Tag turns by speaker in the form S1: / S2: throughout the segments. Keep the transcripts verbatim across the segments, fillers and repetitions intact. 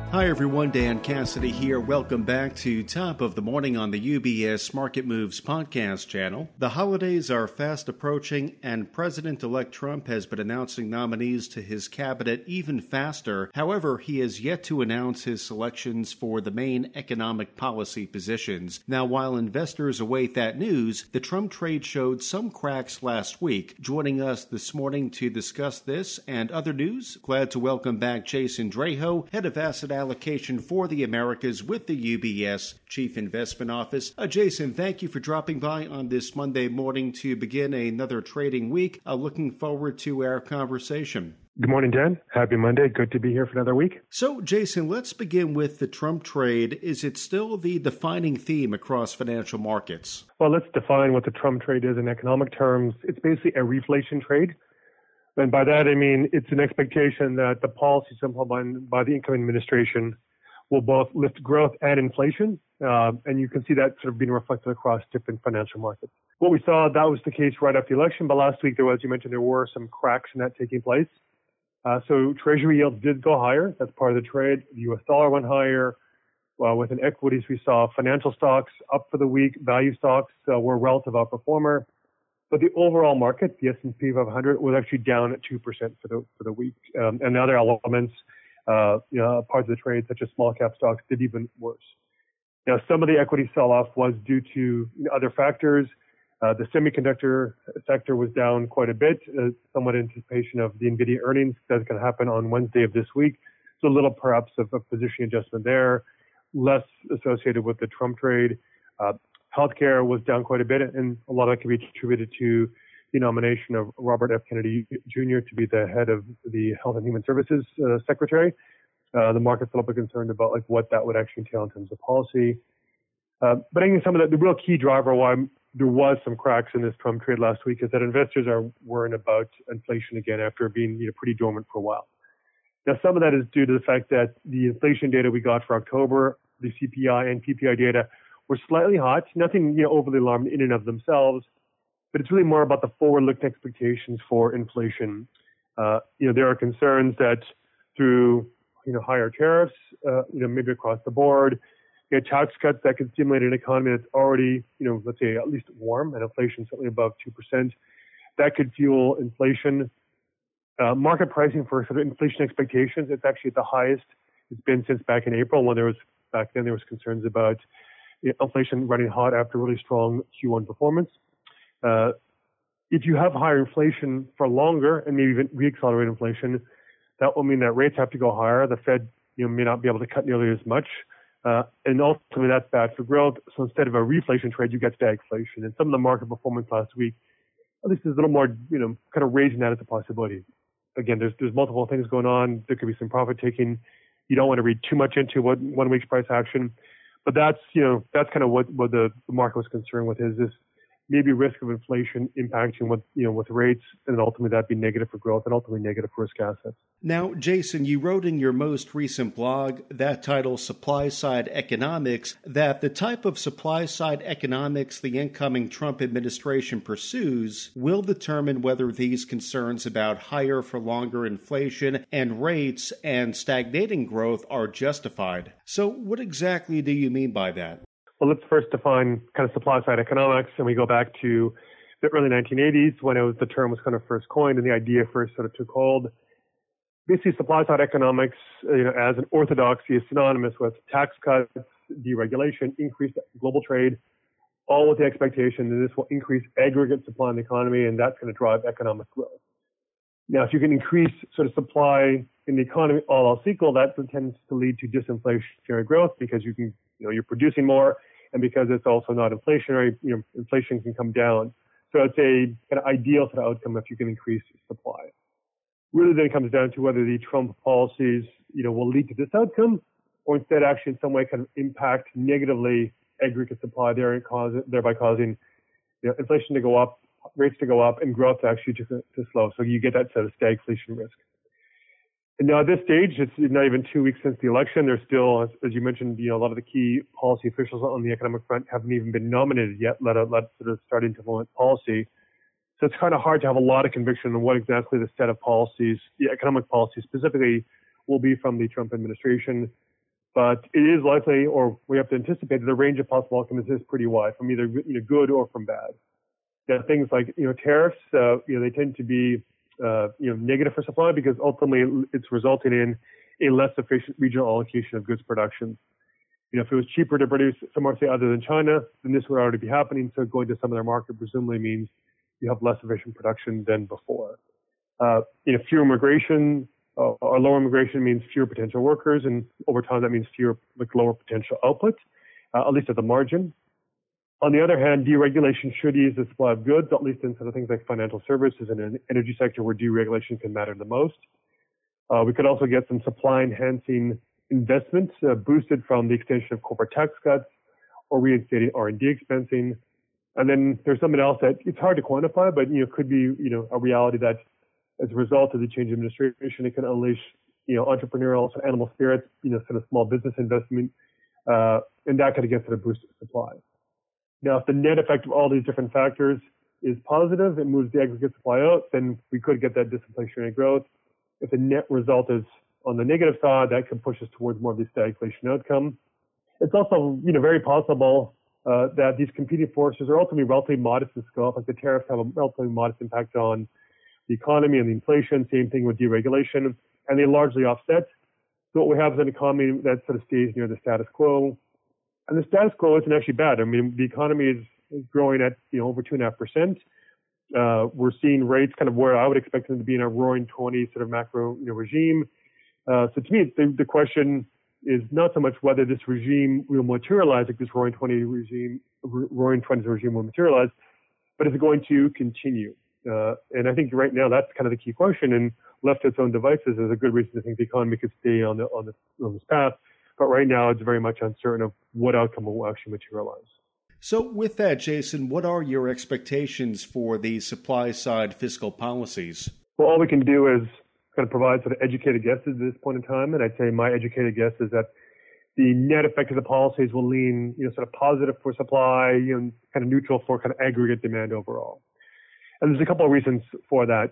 S1: Hi everyone, Dan Cassidy here. Welcome back to Top of the Morning on the U B S Market Moves podcast channel. The holidays are fast approaching and President-elect Trump has been announcing nominees to his cabinet even faster. However, he has yet to announce his selections for the main economic policy positions. Now, while investors await that news, the Trump trade showed some cracks last week. Joining us this morning to discuss this and other news, glad to welcome back Jason Draho, head of asset allocation for the Americas with the U B S Chief Investment Office. Uh, Jason, thank you for dropping by on this Monday morning to begin another trading week. Uh, looking forward to our conversation.
S2: Good morning, Dan. Happy Monday. Good to be here for another week.
S1: So, Jason, let's begin with the Trump trade. Is it still the defining theme across financial markets?
S2: Well, let's define what the Trump trade is in economic terms. It's basically a reflation trade. And by that, I mean, it's an expectation that the policies implemented by the incoming administration will both lift growth and inflation. Uh, and you can see that sort of being reflected across different financial markets. What we saw, that was the case right after the election. But last week, there was, you mentioned, there were some cracks in that taking place. Uh, so Treasury yields did go higher. That's part of the trade. The U S dollar went higher. Well, within equities, we saw financial stocks up for the week. Value stocks uh, were a relative outperformer. But the overall market, the S and P five hundred, was actually down at two percent for the for the week. Um, and the other elements, uh, you know, parts of the trade, such as small cap stocks, did even worse. Now, some of the equity sell-off was due to you know, other factors. Uh, the semiconductor sector was down quite a bit, uh, somewhat in anticipation of the NVIDIA earnings. That's going to happen on Wednesday of this week. So a little perhaps of a position adjustment there, less associated with the Trump trade. Uh, Healthcare was down quite a bit, and a lot of that can be attributed to the nomination of Robert F. Kennedy Junior to be the head of the Health and Human Services uh, Secretary. Uh, the market's a little bit concerned about like what that would actually entail in terms of policy. Uh, but I think some of the, the real key driver why there was some cracks in this Trump trade last week is that investors are worrying about inflation again after being you know, pretty dormant for a while. Now, some of that is due to the fact that the inflation data we got for October, the C P I and P P I data, were slightly hot, nothing you know, overly alarming in and of themselves, but it's really more about the forward-looking expectations for inflation. Uh, you know, there are concerns that through you know higher tariffs, uh, you know maybe across the board, you know, tax cuts that could stimulate an economy that's already you know let's say at least warm and inflation certainly above two percent, that could fuel inflation. Uh, market pricing for sort of inflation expectations, it's actually at the highest it's been since back in April when there was back then there was concerns about inflation running hot after really strong Q one performance. Uh, if you have higher inflation for longer and maybe even reaccelerate inflation, that will mean that rates have to go higher. The Fed you know, may not be able to cut nearly as much. Uh, and ultimately, that's bad for growth. So instead of a reflation trade, you get stagflation. And some of the market performance last week, at least is a little more, you know, kind of raising that as a possibility. Again, there's there's multiple things going on. There could be some profit taking. You don't want to read too much into what one week's price action. But that's, you know, that's kind of what, what the, the market was concerned with is this maybe risk of inflation impacting with, you know, with rates and ultimately that'd be negative for growth and ultimately negative for risk assets.
S1: Now, Jason, you wrote in your most recent blog, that title, Supply Side Economics, that the type of supply side economics the incoming Trump administration pursues will determine whether these concerns about higher for longer inflation and rates and stagnating growth are justified. So what exactly do you mean by that?
S2: Well, let's first define kind of supply side economics, and we go back to the early nineteen eighties when it was the term was kind of first coined and the idea first sort of took hold. Basically, supply side economics, you know, as an orthodoxy is synonymous with tax cuts, deregulation, increased global trade, all with the expectation that this will increase aggregate supply in the economy, and that's going to drive economic growth. Now, if you can increase sort of supply in the economy, all else equal, that tends to lead to disinflationary growth because you can, you know, you're producing more, and because it's also not inflationary, you know, inflation can come down. So it's a kind of ideal sort of outcome if you can increase supply. Really, then it comes down to whether the Trump policies, you know, will lead to this outcome, or instead actually in some way kind of impact negatively aggregate supply there and cause thereby causing, you know, inflation to go up, rates to go up, and growth actually to, to slow. So you get that sort of stagflation risk. And now at this stage, it's not even two weeks since the election. There's still, as, as you mentioned, you know, a lot of the key policy officials on the economic front haven't even been nominated yet, let let sort of starting to implement policy. So it's kind of hard to have a lot of conviction on what exactly the set of policies, the economic policies specifically, will be from the Trump administration. But it is likely, or we have to anticipate, that the range of possible outcomes is pretty wide, from either you know, good or from bad. There are things like you know tariffs. Uh, you know they tend to be uh, you know negative for supply because ultimately it's resulting in a less efficient regional allocation of goods production. You know, if it was cheaper to produce somewhere, say, other than China, then this would already be happening. So going to some of their market presumably means you have less efficient production than before. Uh, you know, fewer immigration uh, or lower immigration means fewer potential workers, and over time that means fewer, like lower potential output, uh, at least at the margin. On the other hand, deregulation should ease the supply of goods, at least in sort of things like financial services and an energy sector where deregulation can matter the most. Uh, we could also get some supply-enhancing investments uh, boosted from the extension of corporate tax cuts or reinstating R and D expensing. And then there's something else that it's hard to quantify, but you know could be you know a reality that as a result of the change in administration, it can unleash you know entrepreneurial sort of animal spirits, you know sort of small business investment, uh, and that could again sort of boost supply. Now, if the net effect of all these different factors is positive, it moves the aggregate supply out, then we could get that disinflationary growth. If the net result is on the negative side, that could push us towards more of the stagflation outcome. It's also, you know, very possible uh, that these competing forces are ultimately relatively modest in scope. Like the tariffs have a relatively modest impact on the economy and the inflation. Same thing with deregulation, and they largely offset. So what we have is an economy that sort of stays near the status quo. And the status quo isn't actually bad. I mean, the economy is, is growing at you know over two and a half percent. Uh, we're seeing rates kind of where I would expect them to be in a roaring twenties sort of macro you know, regime. Uh, so to me, the, the question is not so much whether this regime will materialize, like this roaring twenties regime, roaring twenties regime will materialize, but is it going to continue? Uh, and I think right now that's kind of the key question. And left to its own devices, there's a good reason to think the economy could stay on the on the on this path. But right now, it's very much uncertain of what outcome will actually materialize.
S1: So with that, Jason, what are your expectations for the supply side fiscal policies?
S2: Well, all we can do is kind of provide sort of educated guesses at this point in time. And I'd say my educated guess is that the net effect of the policies will lean, you know, sort of positive for supply, you know, kind of neutral for kind of aggregate demand overall. And there's a couple of reasons for that.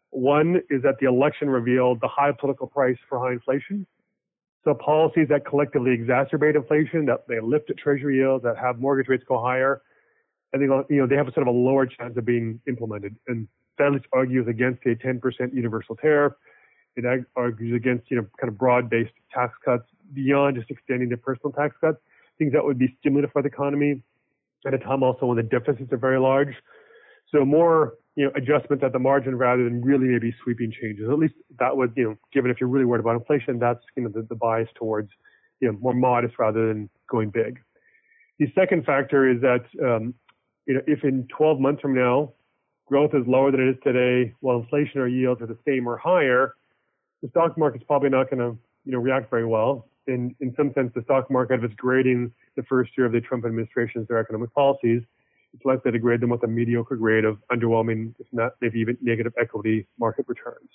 S2: One is that the election revealed the high political price for high inflation. So policies that collectively exacerbate inflation, that they lift at treasury yields, that have mortgage rates go higher, and they, you know, they have a sort of a lower chance of being implemented. And that at least argues against a ten percent universal tariff. It argues against, you know, kind of broad-based tax cuts beyond just extending the personal tax cuts, things that would be stimulative for the economy at a time also when the deficits are very large. So more, you know, adjustments at the margin rather than really maybe sweeping changes. At least that would, you know, given if you're really worried about inflation, that's, you know, the, the bias towards, you know, more modest rather than going big. The second factor is that, um, you know, if in twelve months from now, growth is lower than it is today, while inflation or yields are the same or higher, the stock market's probably not going to, you know, react very well. In, in some sense, the stock market, if it's grading the first year of the Trump administration's their economic policies, it's likely to grade them with a mediocre grade of underwhelming, if not maybe even negative equity market returns.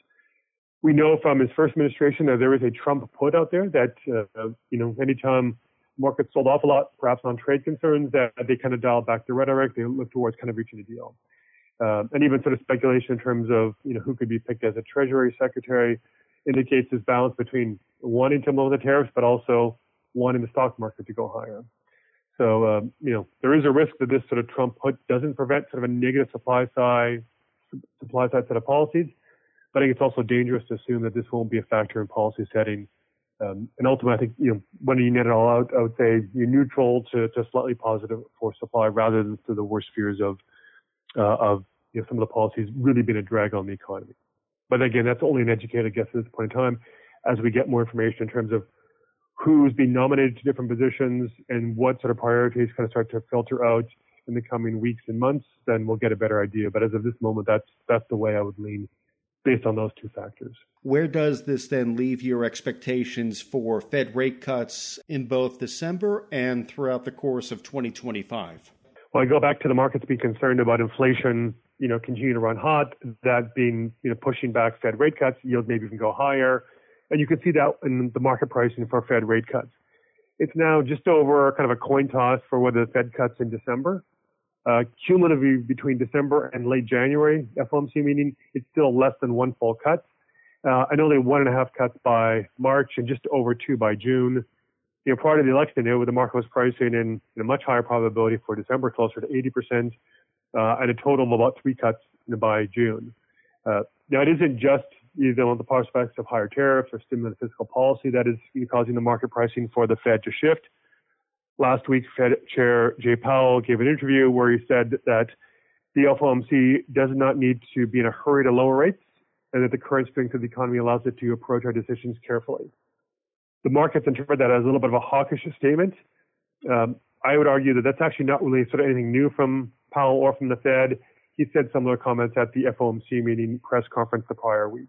S2: We know from his first administration that there is a Trump put out there that, uh, you know, anytime markets sold off a lot, perhaps on trade concerns, that they kind of dial back the rhetoric, they look towards kind of reaching a deal. Um, and even sort of speculation in terms of, you know, who could be picked as a Treasury Secretary indicates this balance between wanting to lower the tariffs, but also wanting the stock market to go higher. So, um, you know, there is a risk that this sort of Trump put doesn't prevent sort of a negative supply side, supply side set of policies. But I think it's also dangerous to assume that this won't be a factor in policy setting. Um, and ultimately, I think, you know, when you net it all out, I would say you're neutral to, to slightly positive for supply rather than to the worst fears of, uh, of, you know, some of the policies really being a drag on the economy. But again, that's only an educated guess at this point in time. As we get more information in terms of who's being nominated to different positions and what sort of priorities kind of start to filter out in the coming weeks and months, then we'll get a better idea. But as of this moment, that's that's the way I would lean based on those two factors.
S1: Where does this then leave your expectations for Fed rate cuts in both December and throughout the course of twenty twenty-five?
S2: Well, I go back to the markets being concerned about inflation, you know, continuing to run hot, that being, you know, pushing back Fed rate cuts, yields maybe even go higher. And you can see that in the market pricing for Fed rate cuts. It's now just over kind of a coin toss for whether the Fed cuts in December. Uh, cumulatively between December and late January, F O M C meeting, it's still less than one full cut. Uh, and only one and a half cuts by March and just over two by June. You know, prior to the election, you know, the market was pricing in a much higher probability for December, closer to eighty percent, uh, and a total of about three cuts by June. Uh, now, it isn't just you know, the prospects of higher tariffs or stimulus fiscal policy that is you know, causing the market pricing for the Fed to shift. Last week, Fed Chair Jay Powell gave an interview where he said that the F O M C does not need to be in a hurry to lower rates, and that the current strength of the economy allows it to approach our decisions carefully. The markets interpret that as a little bit of a hawkish statement. Um, I would argue that that's actually not really sort of anything new from Powell or from the Fed. He said similar comments at the F O M C meeting press conference the prior week.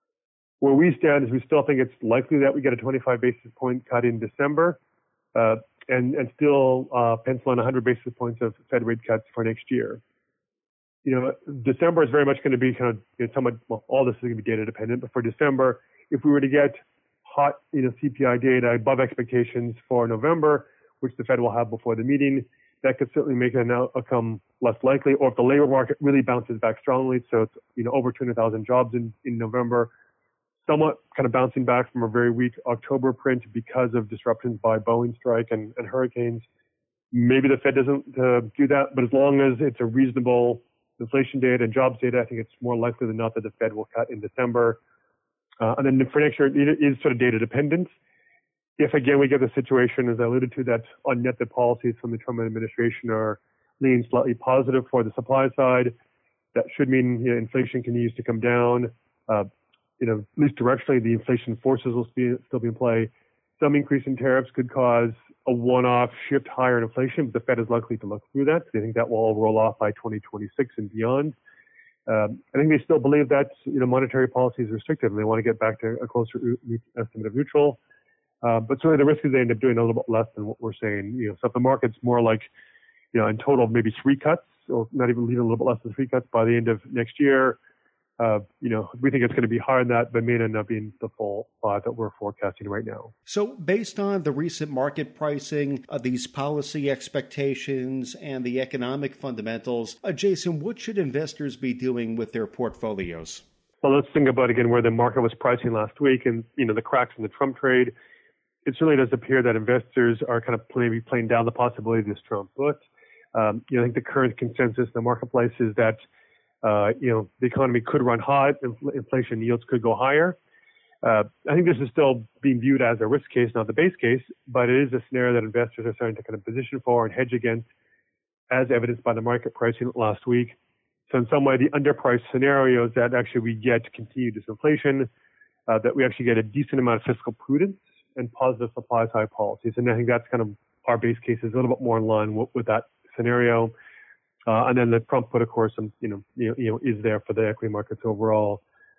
S2: Where we stand is we still think it's likely that we get a twenty-five basis point cut in December, uh, and, and still uh, pencil in one hundred basis points of Fed rate cuts for next year. You know, December is very much going to be kind of you know, somewhat, well, all this is going to be data dependent, but for December, if we were to get hot, you know, C P I data above expectations for November, which the Fed will have before the meeting, that could certainly make an outcome less likely. Or if the labor market really bounces back strongly, so it's, you know, over two hundred thousand jobs in, in November, somewhat kind of bouncing back from a very weak October print because of disruptions by Boeing strike and, and hurricanes. Maybe the Fed doesn't uh, do that, but as long as it's a reasonable inflation data and jobs data, I think it's more likely than not that the Fed will cut in December. Uh, and then for next year, it is sort of data dependent. If, again, we get the situation, as I alluded to, that on net the policies from the Trump administration are leaning slightly positive for the supply side, that should mean you know, inflation continues to come down. Uh, you know, at least directionally, the inflation forces will be, still be in play. Some increase in tariffs could cause a one-off shift higher in inflation, but the Fed is likely to look through that. They think that will all roll off by twenty twenty-six and beyond. Um, I think they still believe that you know monetary policy is restrictive, and they want to get back to a closer estimate of neutral. Uh, but certainly the risk is they end up doing a little bit less than what we're saying. You know, so if the market's more like, you know, in total maybe three cuts, or not even leaving a little bit less than three cuts by the end of next year, uh, you know, we think it's going to be higher than that, but may end up being the full five that we're forecasting right now.
S1: So based on the recent market pricing, uh, these policy expectations, and the economic fundamentals, uh, Jason, what should investors be doing with their portfolios?
S2: Well, let's think about, again, where the market was pricing last week and, you know, the cracks in the Trump trade. It certainly does appear that investors are kind of maybe playing down the possibility of this Trump put. Um, you know, I think the current consensus in the marketplace is that, uh, you know, the economy could run hot, infl- inflation yields could go higher. Uh, I think this is still being viewed as a risk case, not the base case, but it is a scenario that investors are starting to kind of position for and hedge against, as evidenced by the market pricing last week. So in some way, the underpriced scenario is that actually we get continued disinflation, uh, that we actually get a decent amount of fiscal prudence and positive supply side policies. And I think that's kind of our base case is a little bit more in line with, with that scenario. Uh, and then the Trump put, of course, some, you know, you know, you know, is there for the equity markets overall.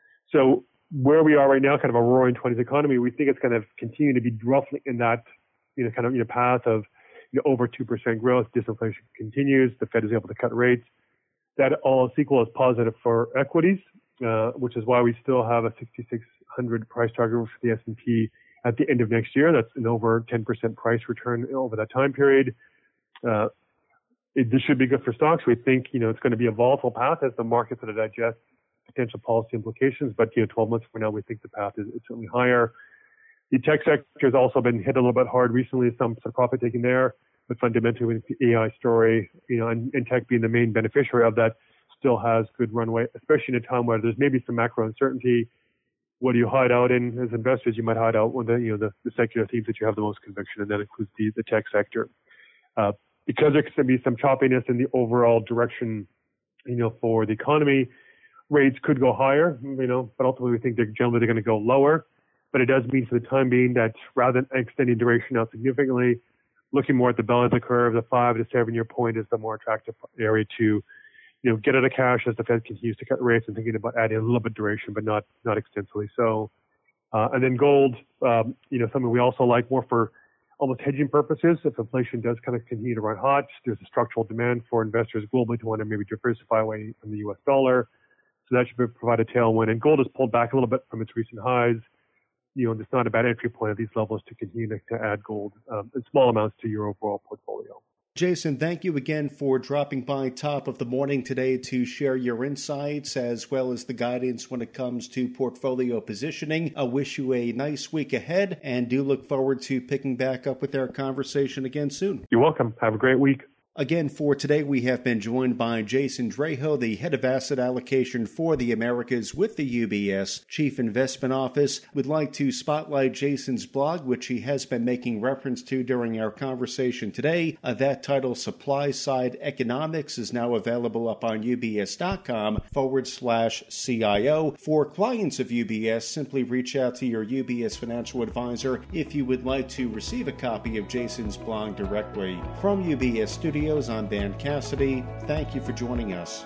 S2: So where we are right now, kind of a roaring twenties economy, we think it's going to continue to be roughly in that, you know, kind of you know, path of you know, over two percent growth. Disinflation continues. The Fed is able to cut rates. That all is equal is positive for equities, uh, which is why we still have a sixty-six hundred price target for the S and P at the end of next year. That's an over ten percent price return over that time period. Uh, it, this should be good for stocks. We think, you know, it's going to be a volatile path as the market sort of digests potential policy implications. But, you know, twelve months from now, we think the path is, is certainly higher. The tech sector has also been hit a little bit hard recently, some, some profit taking there. But fundamentally, with the A I story, you know, and, and tech being the main beneficiary of that, still has good runway, especially in a time where there's maybe some macro uncertainty. What do you hide out in as investors? You might hide out with the, you know, the, the secular themes that you have the most conviction, and that includes the, the tech sector. Uh, because there can be some choppiness in the overall direction, you know, for the economy, rates could go higher, you know, but ultimately we think they're generally they're going to go lower. But it does mean for the time being that rather than extending duration out significantly, looking more at the belly of the curve, the five to seven year point is the more attractive area to, you know, get out of cash as the Fed continues to cut rates and thinking about adding a little bit of duration, but not not extensively so. Uh, and then gold, um, you know, something we also like more for almost hedging purposes. If inflation does kind of continue to run hot, there's a structural demand for investors globally to want to maybe diversify away from the U S dollar. So that should provide a tailwind. And gold has pulled back a little bit from its recent highs. You know, it's not a bad entry point at these levels to continue to, to add gold um, in small amounts to your overall portfolio.
S1: Jason, thank you again for dropping by top of the morning today to share your insights as well as the guidance when it comes to portfolio positioning. I wish you a nice week ahead and do look forward to picking back up with our conversation again soon.
S2: You're welcome. Have a great week.
S1: Again, for today, we have been joined by Jason Draho, the head of asset allocation for the Americas with the U B S Chief Investment Office. We'd like to spotlight Jason's blog, which he has been making reference to during our conversation today. Uh, that title, Supply Side Economics, is now available up on ubs.com forward slash CIO. For clients of U B S, simply reach out to your U B S financial advisor if you would like to receive a copy of Jason's blog directly. From U B S Studios, I'm Dan Cassidy. Thank you for joining us.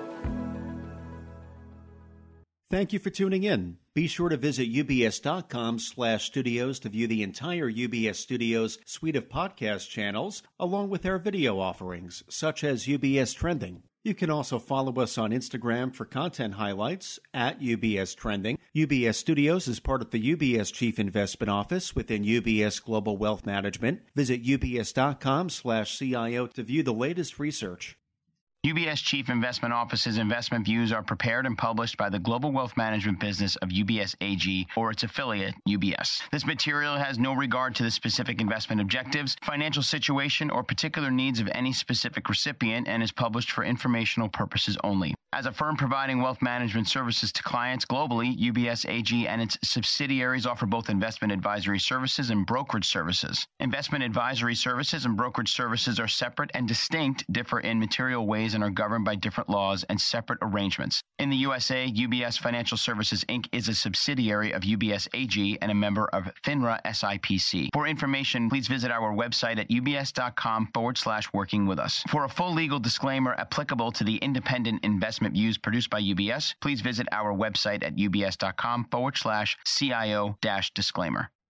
S1: Thank you for tuning in. Be sure to visit ubs.com slash studios to view the entire U B S Studios suite of podcast channels, along with our video offerings, such as U B S Trending. You can also follow us on Instagram for content highlights at U B S Trending. U B S Studios is part of the U B S Chief Investment Office within U B S Global Wealth Management. Visit ubs.com slash CIO to view the latest research.
S3: U B S Chief Investment Office's investment views are prepared and published by the global wealth management business of U B S A G or its affiliate, U B S. This material has no regard to the specific investment objectives, financial situation, or particular needs of any specific recipient and is published for informational purposes only. As a firm providing wealth management services to clients globally, U B S A G and its subsidiaries offer both investment advisory services and brokerage services. Investment advisory services and brokerage services are separate and distinct, differ in material ways, and are governed by different laws and separate arrangements. In the U S A, U B S Financial Services, Incorporated is a subsidiary of U B S A G and a member of FINRA S I P C. For information, please visit our website at ubs.com forward slash working with us. For a full legal disclaimer applicable to the independent investment views produced by U B S, please visit our website at ubs.com forward slash CIO dash disclaimer.